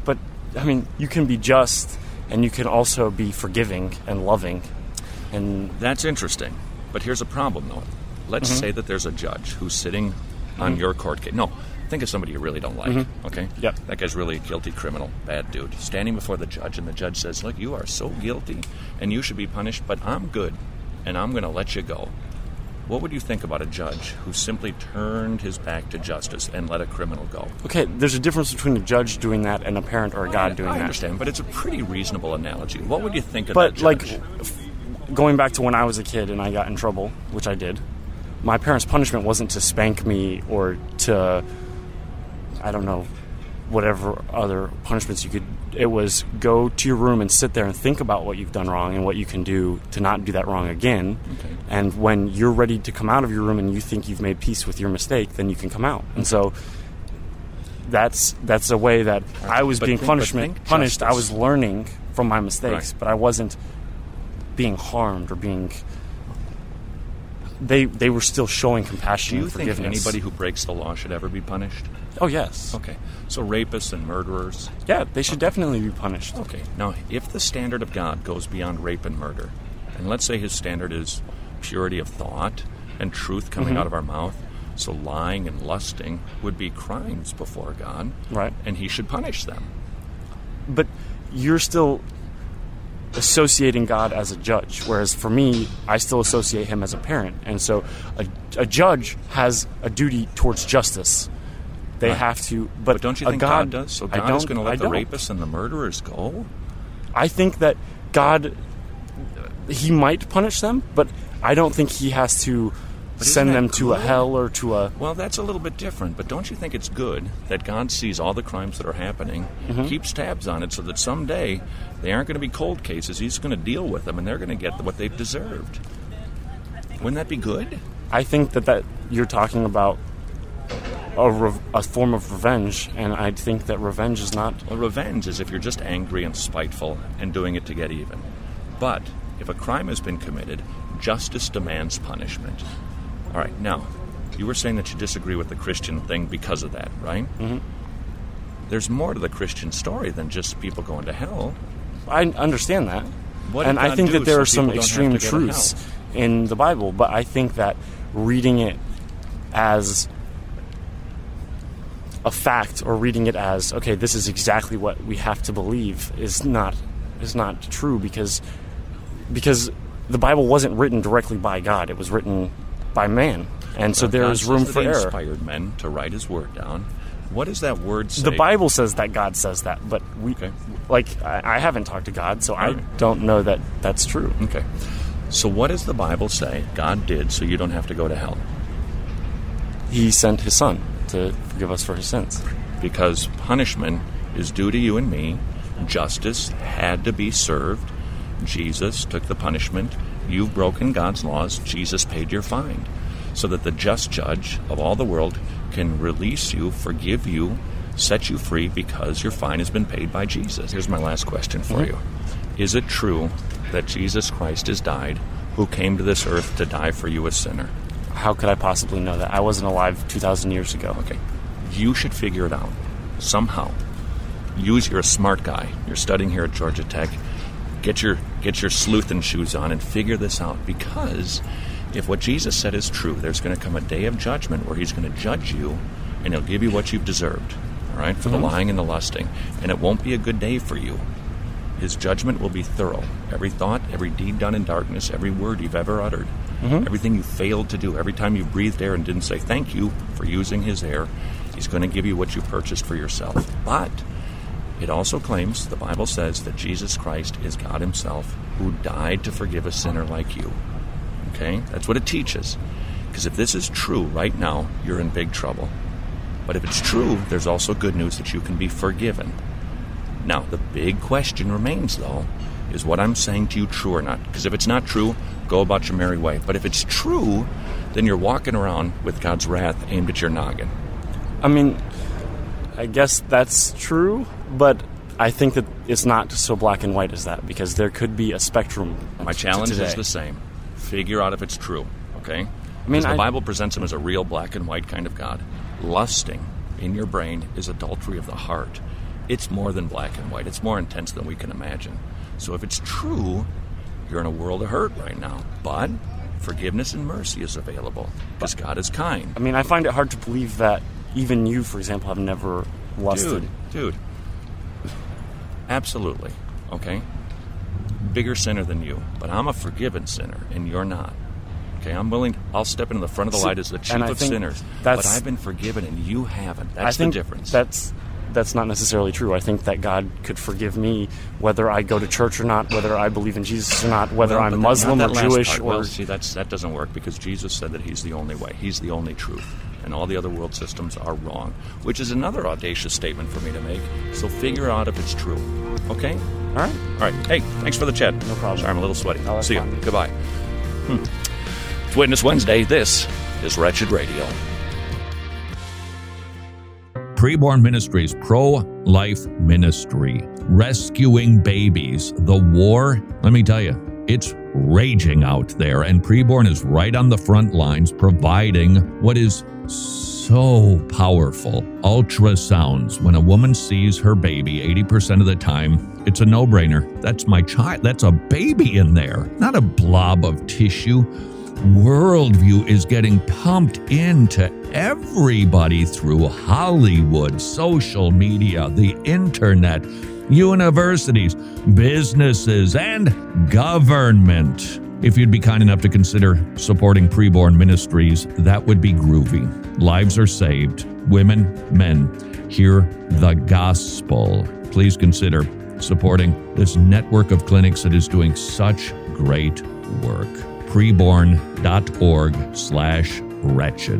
you can be just, and you can also be forgiving and loving, and that's interesting. But here's a problem, though. Let's say that there's a judge who's sitting on your court case. No, think of somebody you really don't like, okay? Yep. That guy's really a guilty criminal, bad dude, standing before the judge, and the judge says, look, you are so guilty, and you should be punished, but I'm good, and I'm going to let you go. What would you think about a judge who simply turned his back to justice and let a criminal go? Okay, there's a difference between a judge doing that and a parent or a God doing that. I understand, but it's a pretty reasonable analogy. What would you think of that judge? Like, going back to when I was a kid and I got in trouble, which I did, my parents' punishment wasn't to spank me or to, I don't know, whatever other punishments you could. It was go to your room and sit there and think about what you've done wrong and what you can do to not do that wrong again. Okay. And when you're ready to come out of your room and you think you've made peace with your mistake, then you can come out. And so that's a way that I was being punished. I was learning from my mistakes, but I wasn't being harmed or being... They were still showing compassion and forgiveness. Do you think anybody who breaks the law should ever be punished? Oh, yes. Okay. So rapists and murderers? Yeah, they should definitely be punished. Okay. Now, if the standard of God goes beyond rape and murder, and let's say his standard is purity of thought and truth coming out of our mouth, so lying and lusting would be crimes before God. Right. And he should punish them. But you're still associating God as a judge, whereas for me, I still associate him as a parent. And so a judge has a duty towards justice. They have to, but don't you think God does? So God is going to let the rapists and the murderers go? I think that God, he might punish them, but I don't think he has to send them to a hell or to a... Well, that's a little bit different, but don't you think it's good that God sees all the crimes that are happening, keeps tabs on it so that someday they aren't going to be cold cases, he's going to deal with them and they're going to get what they've deserved? Wouldn't that be good? I think that you're talking about a form of revenge, and I think that revenge is not... Well, revenge is if you're just angry and spiteful and doing it to get even. But if a crime has been committed, justice demands punishment. All right, now, you were saying that you disagree with the Christian thing because of that, right? Mm-hmm. There's more to the Christian story than just people going to hell. I understand that. And I think that there are some extreme truths in the Bible, but I think that reading it as a fact or reading it as, okay, this is exactly what we have to believe is not true because the Bible wasn't written directly by God. It was written by man. And so there is room for error. God inspired men to write his word down. What does that word say? The Bible says that God says that, but I haven't talked to God, so I don't know that that's true. Okay. So what does the Bible say God did so you don't have to go to hell? He sent his son to forgive us for his sins. Because punishment is due to you and me. Justice had to be served. Jesus took the punishment. You've broken God's laws. Jesus paid your fine. So that the just judge of all the world can release you, forgive you, set you free because your fine has been paid by Jesus. Here's my last question for you. Is it true that Jesus Christ has died, who came to this earth to die for you, a sinner? How could I possibly know that? I wasn't alive 2,000 years ago. Okay. You should figure it out. Somehow. You're a smart guy. You're studying here at Georgia Tech. Get your sleuthin' shoes on and figure this out. Because if what Jesus said is true, there's going to come a day of judgment where he's going to judge you and he'll give you what you've deserved. All right? For the lying and the lusting. And it won't be a good day for you. His judgment will be thorough. Every thought, every deed done in darkness, every word you've ever uttered, everything you failed to do, every time you breathed air and didn't say thank you for using his air, he's going to give you what you purchased for yourself. But it also claims, the Bible says, that Jesus Christ is God himself who died to forgive a sinner like you. Okay? That's what it teaches. Because if this is true right now, you're in big trouble. But if it's true, there's also good news that you can be forgiven. Now, the big question remains, though, is what I'm saying to you true or not? Because if it's not true, go about your merry way. But if it's true, then you're walking around with God's wrath aimed at your noggin. I mean, I guess that's true, but I think that it's not so black and white as that, because there could be a spectrum. My challenge is the same. Figure out if it's true, okay? Because the Bible presents him as a real black and white kind of God. Lusting in your brain is adultery of the heart. It's more than black and white. It's more intense than we can imagine. So if it's true, you're in a world of hurt right now. But forgiveness and mercy is available because God is kind. I mean, I find it hard to believe that even you, for example, have never lusted. Dude. Absolutely. Okay? Bigger sinner than you. But I'm a forgiven sinner, and you're not. Okay, I'll step into the front of the light as the chief of sinners. But I've been forgiven and you haven't. That's the difference. That's not necessarily true. I think that God could forgive me whether I go to church or not, whether I believe in Jesus or not, whether I'm Muslim or Jewish. Well, see, that doesn't work because Jesus said that he's the only way. He's the only truth. And all the other world systems are wrong, which is another audacious statement for me to make. So figure out if it's true. Okay? All right. All right. Hey, thanks for the chat. No problem. Sorry, I'm a little sweaty. Oh, See you. Fine. Goodbye. It's Witness Wednesday. This is Wretched Radio. Preborn Ministries, pro-life ministry, rescuing babies. The war, let me tell you, it's raging out there, and Preborn is right on the front lines providing what is so powerful, ultrasounds. When a woman sees her baby, 80% of the time, it's a no-brainer. That's my child. That's a baby in there, not a blob of tissue. Worldview is getting pumped into everybody through Hollywood, social media, the internet, universities, businesses, and government. If you'd be kind enough to consider supporting Preborn Ministries, that would be groovy. Lives are saved. Women, men, hear the gospel. Please consider supporting this network of clinics that is doing such great work. Preborn.org/wretched.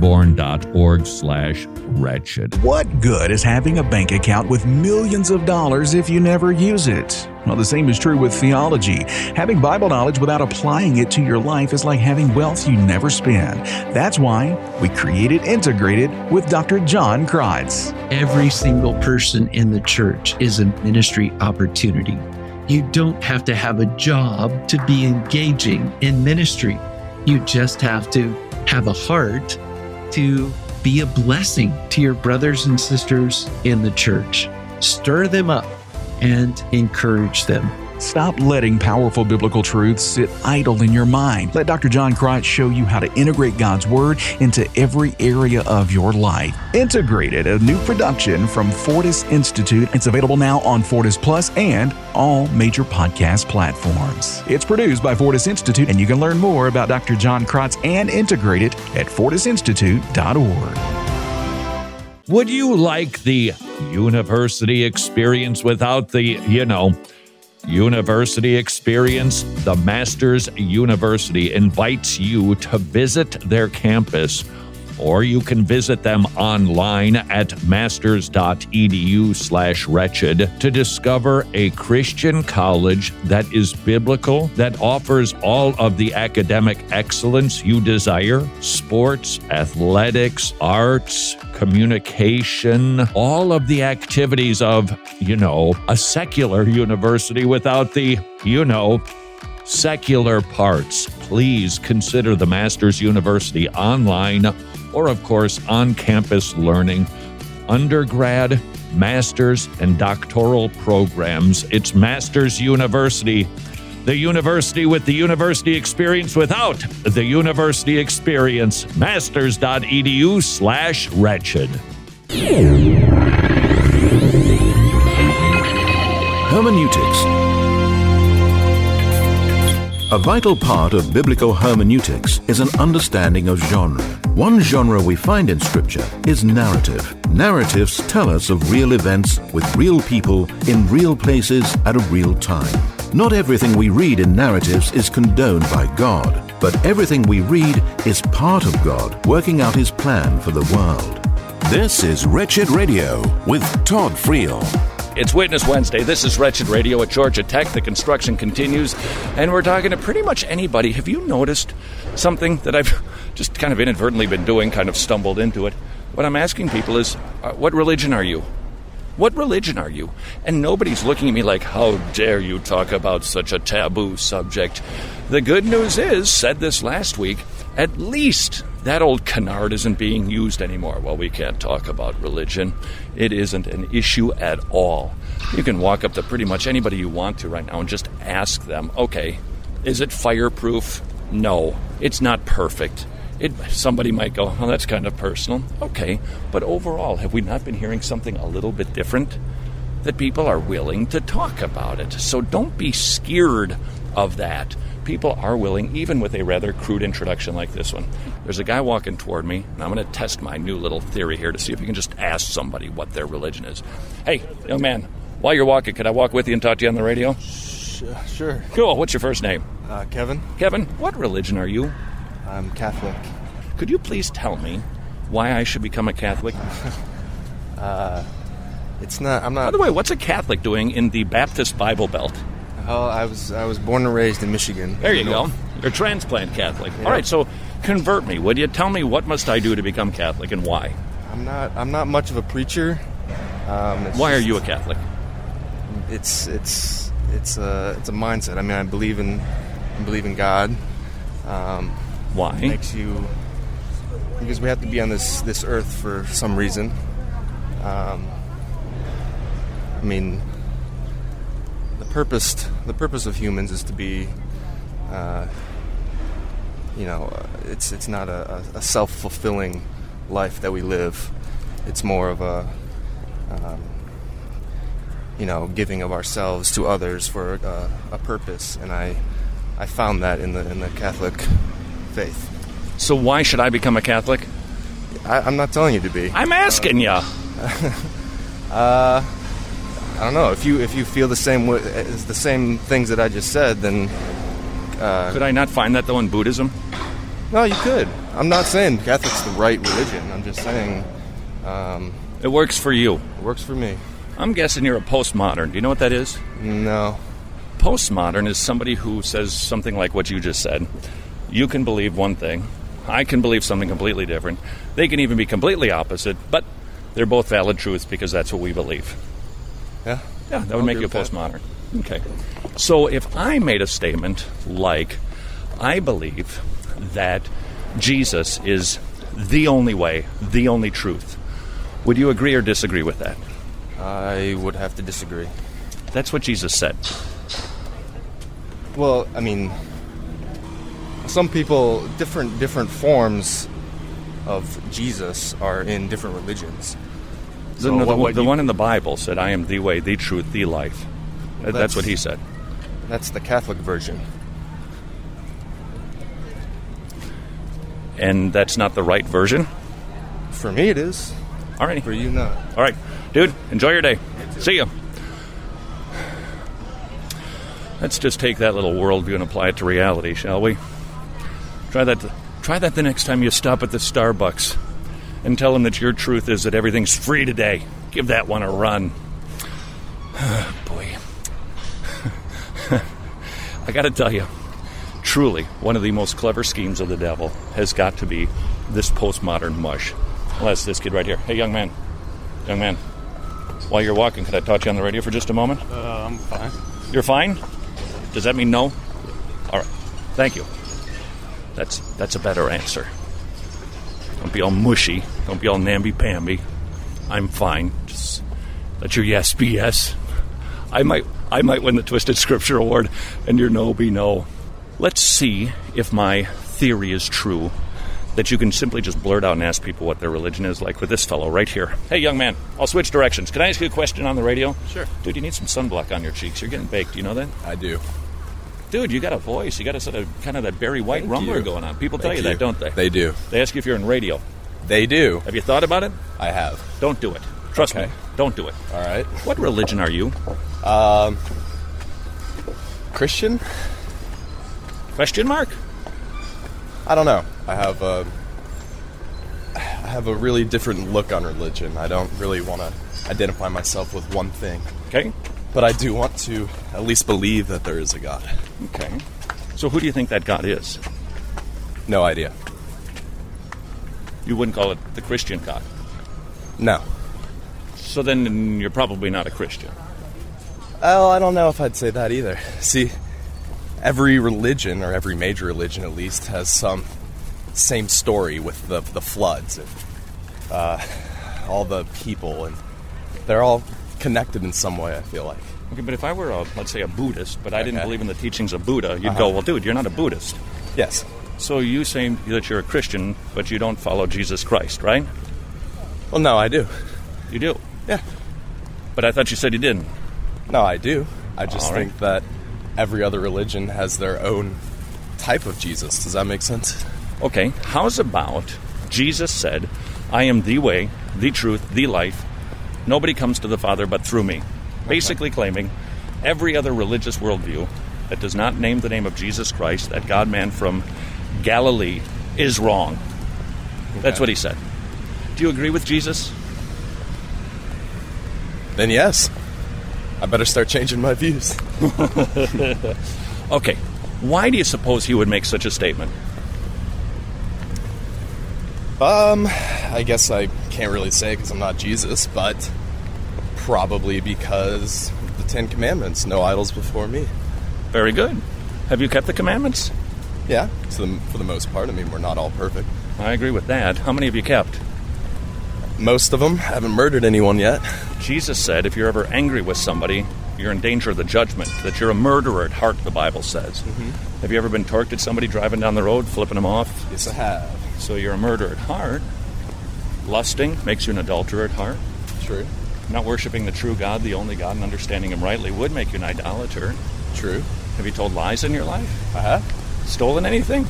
Preborn.org/wretched. What good is having a bank account with millions of dollars if you never use it? Well, the same is true with theology. Having Bible knowledge without applying it to your life is like having wealth you never spend. That's why we created Integrated with Dr. John Kreitz. Every single person in the church is a ministry opportunity. You don't have to have a job to be engaging in ministry. You just have to have a heart to be a blessing to your brothers and sisters in the church. Stir them up and encourage them. Stop letting powerful biblical truths sit idle in your mind. Let Dr. John Kreitz show you how to integrate God's Word into every area of your life. Integrated, a new production from Fortis Institute. It's available now on Fortis Plus and all major podcast platforms. It's produced by Fortis Institute, and you can learn more about Dr. John Kreitz and Integrated at fortisinstitute.org. Would you like the university experience without the, university experience? The Masters University invites you to visit their campus, or you can visit them online at masters.edu/wretched to discover a Christian college that is biblical, that offers all of the academic excellence you desire: sports, athletics, arts, communication, all of the activities of, a secular university without the, secular parts. Please consider the Masters University online or, of course, on-campus learning, undergrad, master's, and doctoral programs. It's Masters University, the university with the university experience without the university experience. Masters.edu/wretched. Hermeneutics. A vital part of biblical hermeneutics is an understanding of genre. One genre we find in Scripture is narrative. Narratives tell us of real events with real people in real places at a real time. Not everything we read in narratives is condoned by God, but everything we read is part of God working out His plan for the world. This is Wretched Radio with Todd Friel. It's Witness Wednesday. This is Wretched Radio at Georgia Tech. The construction continues, and we're talking to pretty much anybody. Have you noticed something that I've just kind of inadvertently been doing, kind of stumbled into it? What I'm asking people is, what religion are you? What religion are you? And nobody's looking at me like, how dare you talk about such a taboo subject? The good news is, said this last week, at least that old canard isn't being used anymore. Well, we can't talk about religion. It isn't an issue at all. You can walk up to pretty much anybody you want to right now and just ask them, okay, is it fireproof? No, it's not perfect. Somebody might go, well, that's kind of personal. Okay, but overall, have we not been hearing something a little bit different? That people are willing to talk about it. So don't be scared of that, people are willing, even with a rather crude introduction like this one. There's a guy walking toward me, and I'm going to test my new little theory here to see if you can just ask somebody what their religion is. Hey, young man, while you're walking, could I walk with you and talk to you on the radio? Sure. Cool. What's your first name? Kevin. Kevin, what religion are you? I'm Catholic. Could you please tell me why I should become a Catholic? It's not. I'm not. By the way, what's a Catholic doing in the Baptist Bible Belt? Oh, I was born and raised in Michigan. There you go. You're a transplant Catholic. Yeah. All right, so convert me. Would you tell me what must I do to become Catholic and why? I'm not much of a preacher. Why are you a Catholic? It's a mindset. I mean, I believe in God. Why? It makes you, because we have to be on this earth for some reason. I mean, the purpose of humans is to be, it's not a self-fulfilling life that we live. It's more of a, giving of ourselves to others for a purpose, and I found that in the Catholic faith. So why should I become a Catholic? I'm not telling you to be. I'm asking you. I don't know. If you feel the same way, as the same things that I just said, then could I not find that though in Buddhism? No, you could. I'm not saying Catholic's the right religion. I'm just saying it works for you. It works for me. I'm guessing you're a postmodern. Do you know what that is? No. Postmodern is somebody who says something like what you just said. You can believe one thing. I can believe something completely different. They can even be completely opposite, but they're both valid truths because that's what we believe. Yeah? Yeah, that would make you a postmodern. Okay. So if I made a statement like, I believe that Jesus is the only way, the only truth, would you agree or disagree with that? I would have to disagree. That's what Jesus said. Well, I mean, some people, different forms of Jesus are in different religions. So the one in the Bible said, I am the way, the truth, the life. Well, that's what he said. That's the Catholic version. And that's not the right version? For me it is. All right. For you not. All right. Dude, enjoy your day. See you. Let's just take that little worldview and apply it to reality, shall we? Try that the next time you stop at the Starbucks and tell them that your truth is that everything's free today. Give that one a run. Boy. I got to tell you, truly, one of the most clever schemes of the devil has got to be this postmodern mush. Well, that's this kid right here. Hey, young man. Young man. While you're walking, could I talk to you on the radio for just a moment? I'm fine. You're fine? Does that mean no? All right. Thank you. That's a better answer. Don't be all mushy. Don't be all namby-pamby. I'm fine. Just let your yes be yes. I might win the Twisted Scripture Award, and your no be no. Let's see if my theory is true, that you can simply just blurt out and ask people what their religion is, like with this fellow right here. Hey, young man, I'll switch directions. Can I ask you a question on the radio? Sure. Dude, you need some sunblock on your cheeks. You're getting baked. Do you know that? I do. Dude, you got a voice. You got a sort of kind of that Barry White rumbler going on. People tell you that, don't they? They do. They ask you if you're in radio. They do. Have you thought about it? I have. Don't do it. Trust me. Don't do it. All right. What religion are you? Christian? Question mark? I don't know. I have a really different look on religion. I don't really want to identify myself with one thing. Okay. But I do want to at least believe that there is a God. Okay. So who do you think that God is? No idea. You wouldn't call it the Christian God? No. So then you're probably not a Christian. Well, I don't know if I'd say that either. See, every religion, or every major religion at least, has some same story with the floods and all the people, and they're all connected in some way, I feel like. Okay, but if I were, let's say, a Buddhist, but I didn't believe in the teachings of Buddha, you'd go, well, dude, you're not a Buddhist. Yes. So you say that you're a Christian, but you don't follow Jesus Christ, right? Well, no, I do. You do? Yeah. But I thought you said you didn't. No, I do. I just think that every other religion has their own type of Jesus. Does that make sense? Okay, how's about Jesus said, I am the way, the truth, the life. Nobody comes to the Father but through me. Basically claiming every other religious worldview that does not name the name of Jesus Christ, that God-man from Galilee, is wrong. Okay. That's what he said. Do you agree with Jesus? Then yes. I better start changing my views. Okay. Why do you suppose he would make such a statement? I guess I can't really say because I'm not Jesus, but probably because the Ten Commandments, no idols before me. Very good. Have you kept the commandments? Yeah, for the most part. I mean, we're not all perfect. I agree with that. How many have you kept? Most of them. Haven't murdered anyone yet. Jesus said if you're ever angry with somebody, you're in danger of the judgment, that you're a murderer at heart, the Bible says. Mm-hmm. Have you ever been torqued at somebody driving down the road, flipping them off? Yes, I have. So you're a murderer at heart. Lusting makes you an adulterer at heart. True. Not worshiping the true God, the only God, and understanding him rightly would make you an idolater. True. Have you told lies in your life? I have. Stolen anything?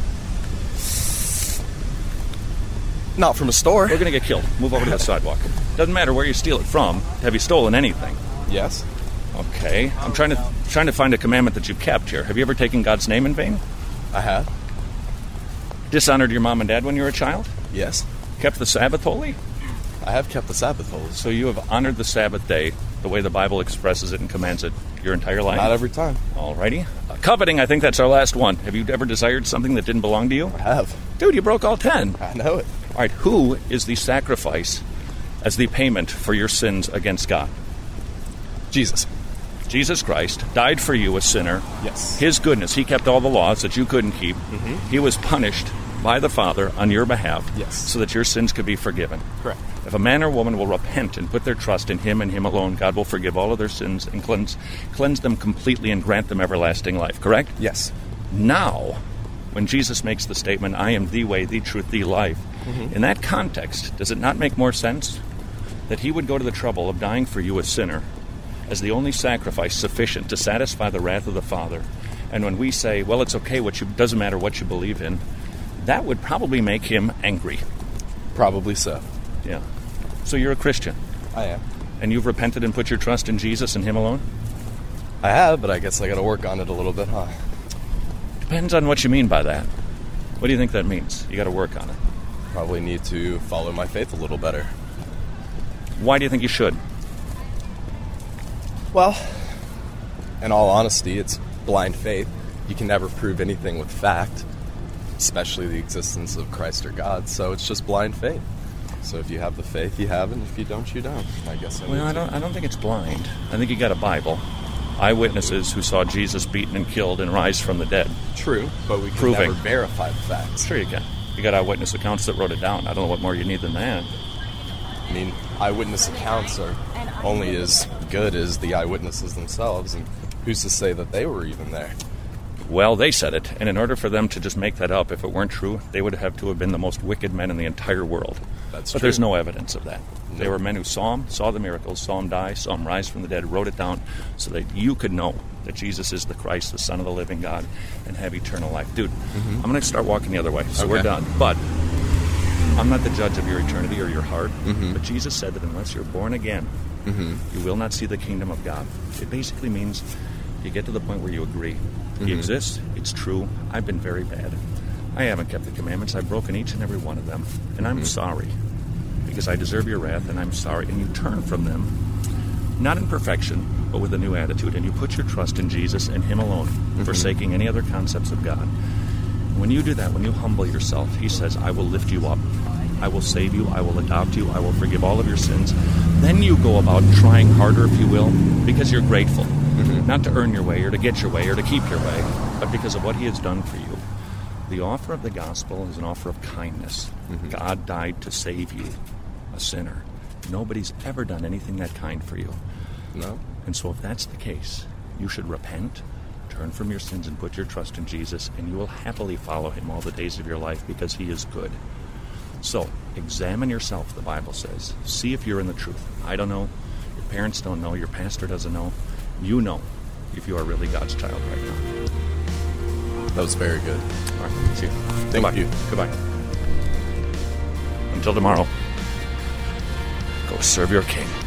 Not from a store. We're going to get killed. Move over to the sidewalk. Doesn't matter where you steal it from. Have you stolen anything? Yes. Okay. I'm trying to find a commandment that you've kept here. Have you ever taken God's name in vain? I have. Dishonored your mom and dad when you were a child? Yes. Kept the Sabbath holy? I have kept the Sabbath holy. So you have honored the Sabbath day the way the Bible expresses it and commands it your entire life? Not every time. Alrighty. Coveting, I think that's our last one. Have you ever desired something that didn't belong to you? I have. Dude, you broke all 10. I know it. All right, who is the sacrifice as the payment for your sins against God? Jesus. Jesus Christ died for you, a sinner. Yes. His goodness, he kept all the laws that you couldn't keep. Mm-hmm. He was punished by the Father on your behalf, yes, so that your sins could be forgiven. Correct. If a man or woman will repent and put their trust in him and him alone, God will forgive all of their sins and cleanse them completely and grant them everlasting life. Correct? Yes. Now, when Jesus makes the statement, I am the way, the truth, the life, mm-hmm, in that context, does it not make more sense that he would go to the trouble of dying for you, a sinner, as the only sacrifice sufficient to satisfy the wrath of the Father? And when we say, well, it's okay, doesn't matter what you believe in, that would probably make him angry. Probably so. Yeah. So you're a Christian? I am. And you've repented and put your trust in Jesus and him alone? I have, but I guess I got to work on it a little bit, huh? Depends on what you mean by that. What do you think that means? You got to work on it. Probably need to follow my faith a little better. Why do you think you should? Well, in all honesty, it's blind faith. You can never prove anything with fact, especially the existence of Christ or God, so it's just blind faith. So if you have the faith, you have it, and if you don't, you don't. I guess I don't think it's blind. I think you got a Bible. Eyewitnesses who saw Jesus beaten and killed and rise from the dead. True, but we can never verify the facts. Sure you can. You got eyewitness accounts that wrote it down. I don't know what more you need than that. I mean, eyewitness accounts are only as good as the eyewitnesses themselves, and who's to say that they were even there? Well, they said it, and in order for them to just make that up, if it weren't true, they would have to have been the most wicked men in the entire world. That's but true. There's no evidence of that. No. They were men who saw him, saw the miracles, saw him die, saw him rise from the dead, wrote it down so that you could know that Jesus is the Christ, the Son of the living God, and have eternal life. Dude, mm-hmm, I'm going to start walking the other way, so okay, we're done. But I'm not the judge of your eternity or your heart, mm-hmm, but Jesus said that unless you're born again, mm-hmm, you will not see the kingdom of God. It basically means you get to the point where you agree. mm-hmm, He exists, it's true, I've been very bad. I haven't kept the commandments, I've broken each and every one of them, and I'm mm-hmm, sorry, because I deserve your wrath, and I'm sorry. And you turn from them, not in perfection, but with a new attitude, and you put your trust in Jesus and him alone, mm-hmm, forsaking any other concepts of God. When you do that, when you humble yourself, he says, I will lift you up, I will save you, I will adopt you, I will forgive all of your sins. Then you go about trying harder, if you will, because you're grateful. mm-hmm, Not to earn your way or to get your way or to keep your way, but because of what he has done for you. The offer of the gospel is an offer of kindness. mm-hmm, God died to save you, a sinner. Nobody's ever done anything that kind for you. No. And so if that's the case, you should repent, turn from your sins, and put your trust in Jesus, and you will happily follow him all the days of your life because he is good. So, examine yourself, the Bible says. See if you're in the truth. I don't know. Your parents don't know. Your pastor doesn't know. You know. if you are really God's child right now. That was very good. All right, see you. Thank you. Goodbye. Until tomorrow, go serve your King.